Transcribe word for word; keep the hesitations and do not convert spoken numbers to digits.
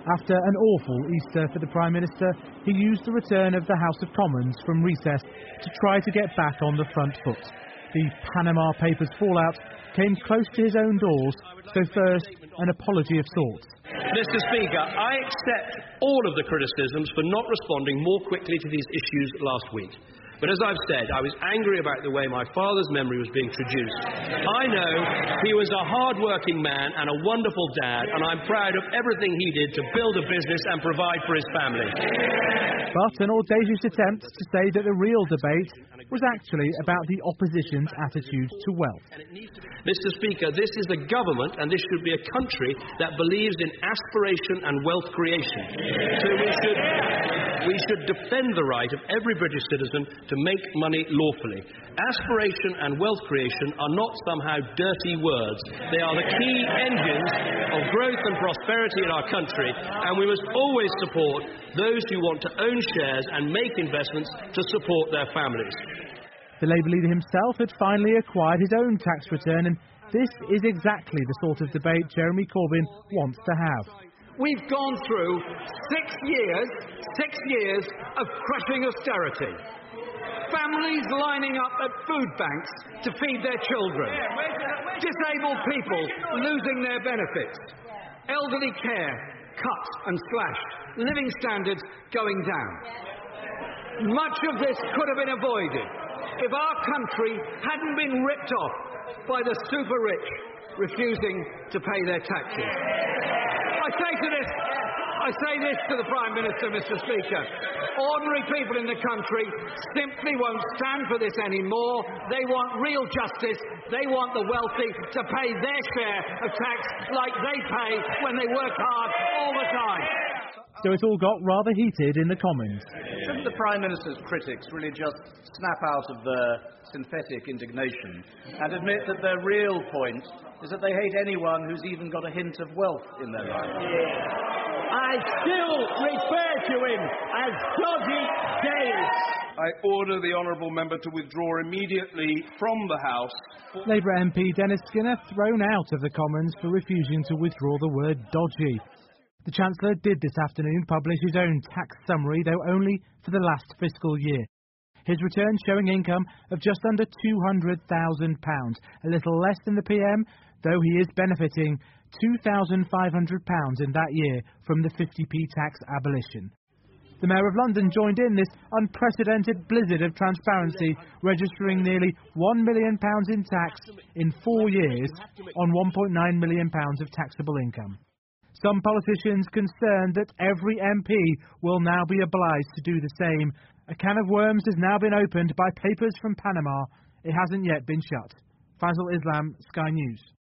After an awful Easter for the Prime Minister, he used the return of the House of Commons from recess to try to get back on the front foot. The Panama Papers fallout came close to his own doors, so first, an apology of sorts. Mister Speaker, I accept all of the criticisms for not responding more quickly to these issues last week. But as I've said, I was angry about the way my father's memory was being traduced. I know he was a hard-working man and a wonderful dad, and I'm proud of everything he did to build a business and provide for his family. But an audacious attempt to say that the real debate was actually about the opposition's attitude to wealth. Mister Speaker, this is a government and this should be a country that believes in aspiration and wealth creation. So we should, we should defend the right of every British citizen to make money lawfully. Aspiration and wealth creation are not somehow dirty words. They are the key engines of growth and prosperity in our country, and we must always support those who want to own shares and make investments to support their families. The Labour leader himself had finally acquired his own tax return, and this is exactly the sort of debate Jeremy Corbyn wants to have. We've gone through six years, six years of crushing austerity. Families lining up at food banks to feed their children. Disabled people losing their benefits. Elderly care cut and slashed. Living standards going down. Much of this could have been avoided if our country hadn't been ripped off by the super rich refusing to pay their taxes. I say to this, I say this to the Prime Minister, Mister Speaker. Ordinary people in the country simply won't stand for this anymore. They want real justice. They want the wealthy to pay their share of tax like they pay when they work hard all the time. So it all got rather heated in the Commons. Shouldn't the Prime Minister's critics really just snap out of their synthetic indignation and admit that their real point is that they hate anyone who's even got a hint of wealth in their life? I still refer to him as Dodgy Dave. I order the honourable member to withdraw immediately from the House. Labour M P Dennis Skinner thrown out of the Commons for refusing to withdraw the word dodgy. The Chancellor did this afternoon publish his own tax summary, though only for the last fiscal year. His return showing income of just under two hundred thousand pounds, a little less than the P M, though he is benefiting two thousand five hundred pounds in that year from the fifty p tax abolition. The Mayor of London joined in this unprecedented blizzard of transparency, registering nearly one million pounds in tax in four years on one point nine million pounds of taxable income. Some politicians concerned that every M P will now be obliged to do the same. A can of worms has now been opened by papers from Panama. It hasn't yet been shut. Faisal Islam, Sky News.